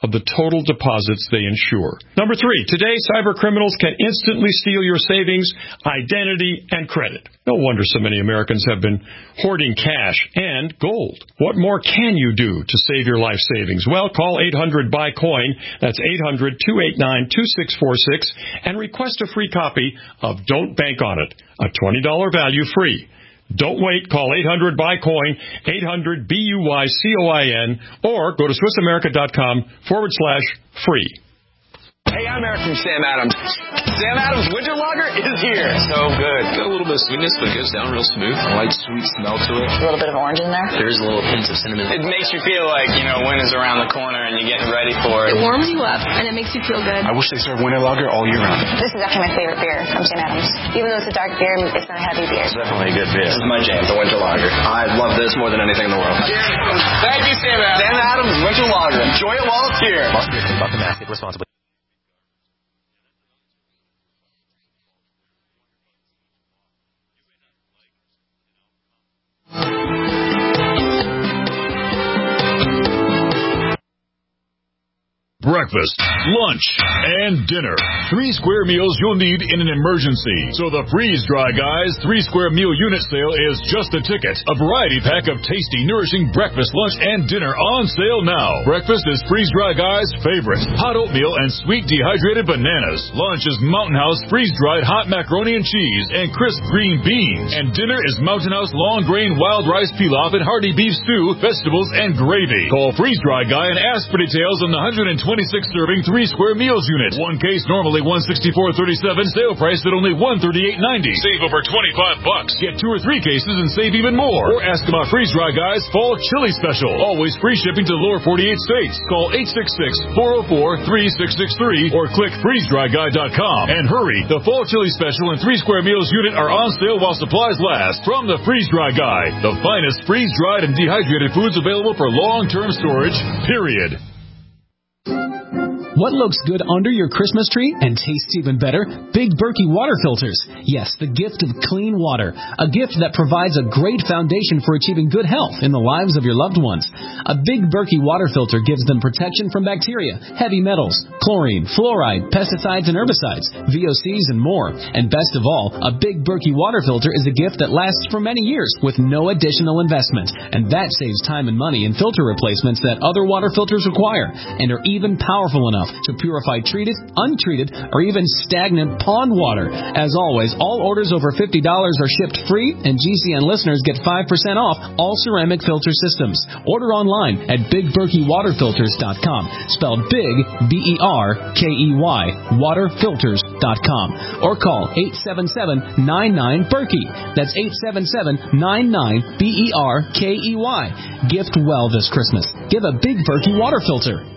of the total deposits they insure. Number three, today cyber criminals can instantly steal your savings, identity, and credit. No wonder so many Americans have been hoarding cash and gold. What more can you do to save your life savings? Well, call eight hundred buy coin. That's eight hundred, two eight nine, two six four six and request a free copy of Don't Bank on It, a twenty dollars value free. Don't wait. Call eight hundred buy coin, eight hundred B U Y C O I N, or go to Swiss America dot com forward slash free. Hey, I'm Eric from Sam Adams. Sam Adams Winter Lager is here. So good. Got a little bit of sweetness, but it goes down real smooth. A light, sweet smell to it. A little bit of orange in there. There's a little pinch of cinnamon. It makes you feel like, you know, winter's around the corner and you're getting ready for it. It warms you up, and it makes you feel good. I wish they served Winter Lager all year round. This is actually my favorite beer from Sam Adams. Even though it's a dark beer, it's not a heavy beer. It's definitely a good beer. This is my jam, the Winter Lager. I love this more than anything in the world. Thank you, Sam Adams. Sam Adams Winter Lager. Enjoy it while it's here. Must be about the mask. Responsibly. Breakfast, lunch, and dinner. Three square meals you'll need in an emergency. So the Freeze Dry Guys three square meal unit sale is just a ticket. A variety pack of tasty, nourishing breakfast, lunch, and dinner on sale now. Breakfast is Freeze Dry Guys' favorite. Hot oatmeal and sweet dehydrated bananas. Lunch is Mountain House freeze-dried hot macaroni and cheese and crisp green beans. And dinner is Mountain House long grain wild rice pilaf and hearty beef stew, vegetables, and gravy. Call Freeze Dry Guy and ask for details on the one hundred twenty-six serving three square meals unit. One case normally one hundred sixty-four dollars and thirty-seven cents, sale price at only one hundred thirty-eight dollars and ninety cents. Save over twenty-five bucks. Get two or three cases and save even more. Or ask about Freeze Dry Guys Fall Chili Special. Always free shipping to the lower forty-eight states. Call eight six six, four oh four, three six six three or click freeze dry guy dot com. And hurry, the Fall Chili Special and three square meals unit are on sale while supplies last. From the Freeze Dry Guy, the finest freeze-dried and dehydrated foods available for long-term storage, period. What looks good under your Christmas tree and tastes even better? Big Berkey water filters. Yes, the gift of clean water. A gift that provides a great foundation for achieving good health in the lives of your loved ones. A Big Berkey water filter gives them protection from bacteria, heavy metals, chlorine, fluoride, pesticides and herbicides, V O Cs and more. And best of all, a Big Berkey water filter is a gift that lasts for many years with no additional investment. And that saves time and money in filter replacements that other water filters require and are even powerful enough to purify treated, untreated, or even stagnant pond water. As always, all orders over fifty dollars are shipped free, and G C N listeners get five percent off all ceramic filter systems. Order online at big berkey water filters dot com, spelled big, B E R K E Y, water filters dot com. Or call eight seven seven, nine nine, Berkey. That's eight seven seven, nine nine, B E R K E Y. Gift well this Christmas. Give a Big Berkey water filter.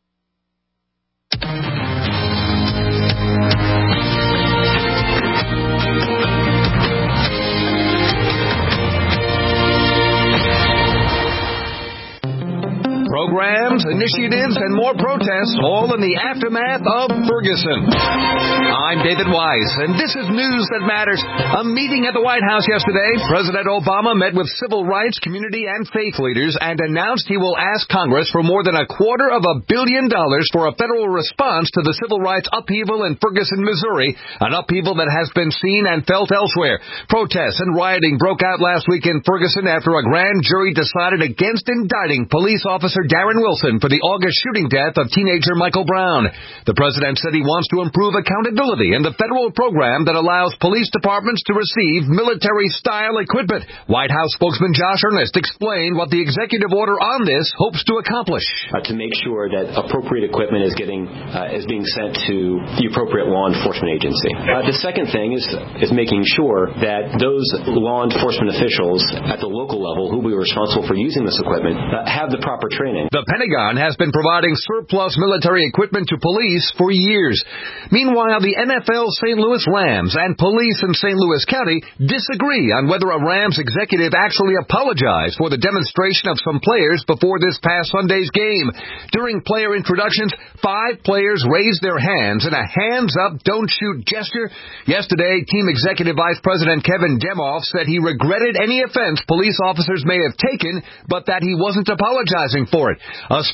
Programs, initiatives, and more protests, all in the aftermath of Ferguson. I'm David Weiss, and this is News That Matters. A meeting at the White House yesterday, President Obama met with civil rights, community, and faith leaders and announced he will ask Congress for more than a quarter of a billion dollars for a federal response to the civil rights upheaval in Ferguson, Missouri, an upheaval that has been seen and felt elsewhere. Protests and rioting broke out last week in Ferguson after a grand jury decided against indicting police officer Darren Wilson for the August shooting death of teenager Michael Brown. The president said he wants to improve accountability in the federal program that allows police departments to receive military-style equipment. White House spokesman Josh Earnest explained what the executive order on this hopes to accomplish. Uh, to make sure that appropriate equipment is getting uh, is being sent to the appropriate law enforcement agency. Uh, the second thing is is making sure that those law enforcement officials at the local level who will be responsible for using this equipment uh, have the proper training. The Pentagon has been providing surplus military equipment to police for years. Meanwhile, the N F L Saint Louis Rams and police in Saint Louis County disagree on whether a Rams executive actually apologized for the demonstration of some players before this past Sunday's game. During player introductions, five players raised their hands in a hands-up, don't-shoot gesture. Yesterday, Team Executive Vice President Kevin Demoff said he regretted any offense police officers may have taken, but that he wasn't apologizing for it. A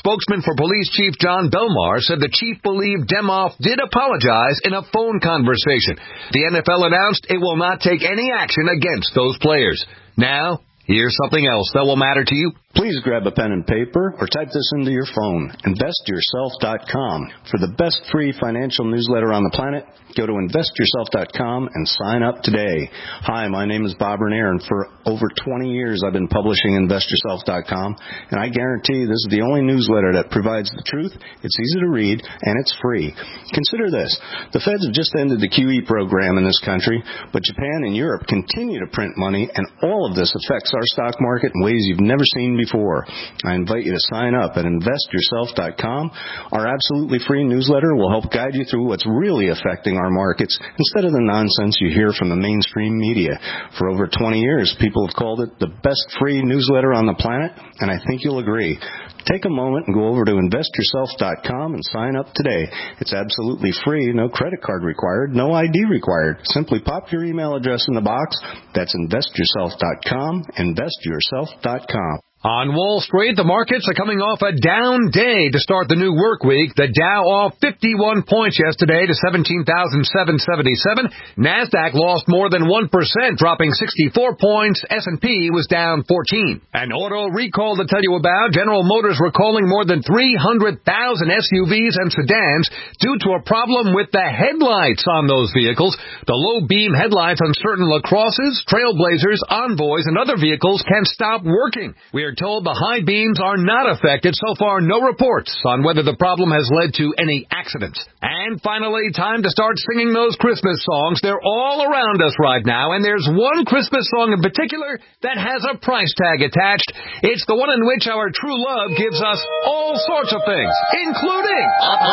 spokesman for Police Chief John Belmar said the chief believed Demoff did apologize in a phone conversation. The N F L announced it will not take any action against those players. Now, here's something else that will matter to you. Please grab a pen and paper or type this into your phone. invest yourself dot com. For the best free financial newsletter on the planet, go to invest yourself dot com and sign up today. Hi, my name is Bob Renier, and for over twenty years I've been publishing invest yourself dot com, and I guarantee this is the only newsletter that provides the truth. It's easy to read, and it's free. Consider this. The Feds have just ended the Q E program in this country, but Japan and Europe continue to print money, and all of this affects our stock market in ways you've never seen before. I invite you to sign up at invest yourself dot com. Our absolutely free newsletter will help guide you through what's really affecting our markets instead of the nonsense you hear from the mainstream media. For over twenty years, people have called it the best free newsletter on the planet, and I think you'll agree. Take a moment and go over to invest yourself dot com and sign up today. It's absolutely free, no credit card required, no I D required. Simply pop your email address in the box. That's invest yourself dot com, invest yourself dot com. On Wall Street, the markets are coming off a down day to start the new work week. The Dow off fifty-one points yesterday to seventeen thousand seven hundred seventy-seven. NASDAQ lost more than one percent, dropping sixty-four points. S and P was down fourteen. An auto recall to tell you about. General Motors recalling more than three hundred thousand S U Vs and sedans due to a problem with the headlights on those vehicles. The low beam headlights on certain LaCrosses, Trailblazers, Envoys, and other vehicles can stop working. We are told the high beams are not affected. So far, no reports on whether the problem has led to any accidents. And finally, time to start singing those Christmas songs. They're all around us right now, and there's one Christmas song in particular that has a price tag attached. It's the one in which our true love gives us all sorts of things, including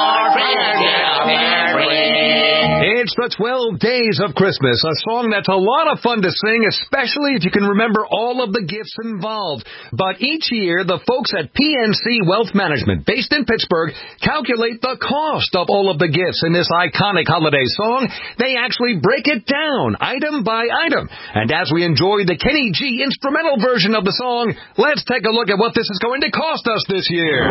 it's the twelve Days of Christmas, a song that's a lot of fun to sing, especially if you can remember all of the gifts involved. But each year, the folks at P N C Wealth Management, based in Pittsburgh, calculate the cost of all of the gifts in this iconic holiday song. They actually break it down, item by item. And as we enjoy the Kenny G instrumental version of the song, let's take a look at what this is going to cost us this year.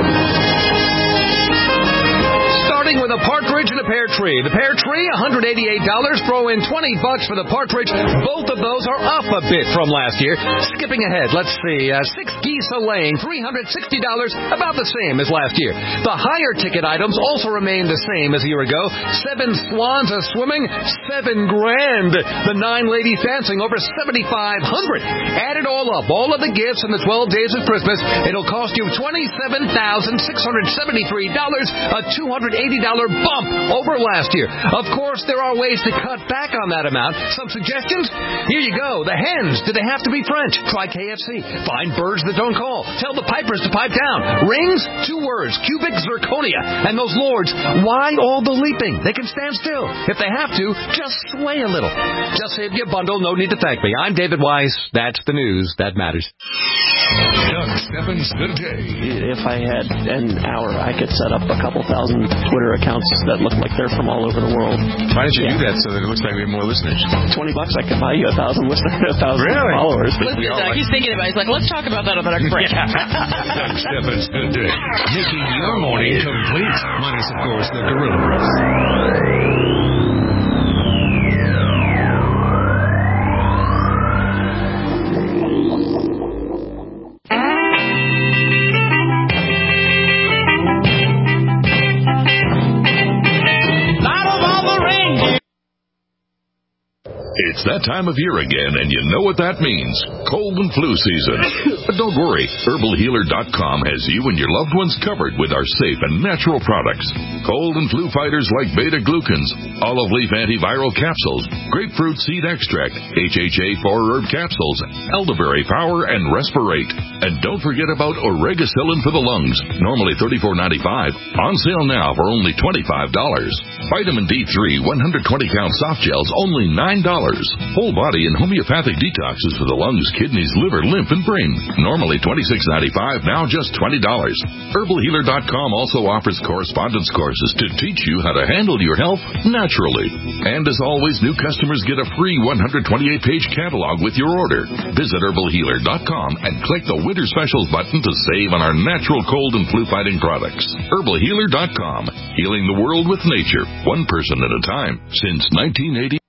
Starting with a partridge and a pear tree. The pear tree, one hundred eighty-eight dollars. Throw in twenty bucks for the partridge. Both of those are up a bit from last year. Skipping ahead, let's see. Uh, six geese a laying, three hundred sixty dollars, about the same as last year. The higher ticket items also remain the same as a year ago. Seven swans a swimming, seven grand. The nine ladies dancing, over seventy-five hundred. Add it all up, all of the gifts in the twelve Days of Christmas, it'll cost you twenty-seven thousand six hundred seventy-three dollars, a two hundred eighty dollars bump over last year. Of course, there are ways to cut back on that amount. Some suggestions? Here you go. The hens, do they have to be French? Try K F C. Find birds that don't call. Tell the pipers to pipe down. Rings? Two words. Cubic zirconia. And those lords, why all the leaping? They can stand still. If they have to, just sway a little. Just save your bundle. No need to thank me. I'm David Weiss. That's the news that matters. Doug Steffens today. If I had an hour, I could set up a couple thousand Twitter accounts that look like they're from all over the world. Why don't you yeah. do that so that it looks like we have more listeners? Twenty bucks, I could buy you a thousand listeners, a thousand really? followers. Listen, Doug, he's thinking about it. He's like, let's talk about that on the next break. Doug Steffens today, making your morning complete. Minus, of course, the Gorilla Press. It's that time of year again, and you know what that means. Cold and flu season. But don't worry. Herbal Healer dot com has you and your loved ones covered with our safe and natural products. Cold and flu fighters like beta-glucans, olive leaf antiviral capsules, grapefruit seed extract, H H A four herb capsules, elderberry power, and Respirate. And don't forget about Oregacillin for the lungs, normally thirty-four ninety-five, on sale now for only twenty-five dollars. Vitamin D three one hundred twenty count soft gels, only nine dollars. dollars. Whole body and homeopathic detoxes for the lungs, kidneys, liver, lymph, and brain. Normally twenty-six ninety-five, now just twenty dollars. Herbal Healer dot com also offers correspondence courses to teach you how to handle your health naturally. And as always, new customers get a free one hundred twenty-eight page catalog with your order. Visit Herbal Healer dot com and click the Winter Specials button to save on our natural cold and flu fighting products. Herbal Healer dot com, healing the world with nature, one person at a time, since nineteen eighty.